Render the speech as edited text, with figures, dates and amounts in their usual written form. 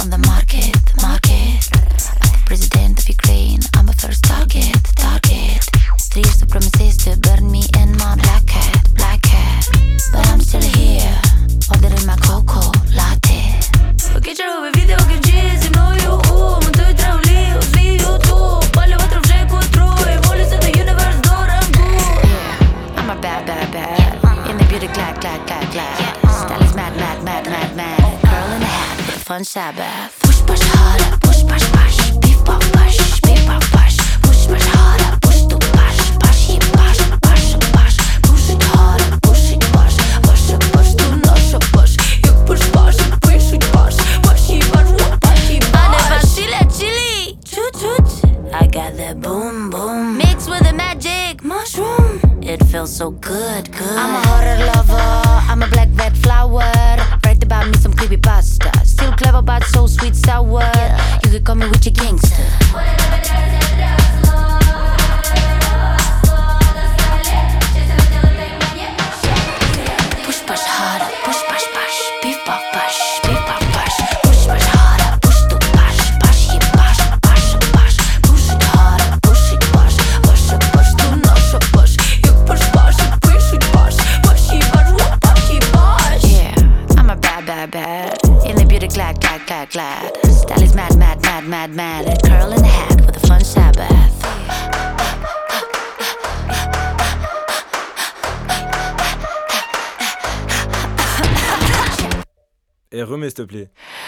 on the market, market. President of Ukraine, I'm a first target, target. 3 supremacists to burn me in my black hat, black hat. But I'm still here, ordering my cocoa latte. Покичеру видео, где зі мною монтують травлі, злі ютуб. Палю ватру вже котру, і молюся на universe до ранку. Yeah, I'm a bad, bad, bad. In the beauty glad, glad, glad, glad. Style is mad, mad, mad, mad, mad. Girl in a hat with a fun Sabbath. Push, push harder, push, push, push. Beef, pop, push, beef, pop, push. Push, push harder, push to push. Push, hip, push, push, push. Push it harder, push it, push. Push it, push, do not so push. You push, push, push it, push. Push it, push, push it, push. I never chili, chili. Toot, toot. I got that boom, boom. Mixed with the magic mushroom. It feels so good, good. I'm a horror lover, I'm a black red flower. Write about me some creepypasta. Still clever but so sweet sour. You could call me with your gangster. Push, push harder, push, push, push. Beef, pop, push, beef, pop, push. Push, push harder, push to push. Push, hip, push, push, push. Push it harder, push it, push. Push it, push, do not so push. You push, push, push it, push. Push it, push, push. Yeah, I'm a bad, bad, bad. In the beauty glad, glad, glad, glad. Style is mad, mad, mad, mad, mad. A curl in the hat with a fun Sabbath. Et remets s'il te plaît.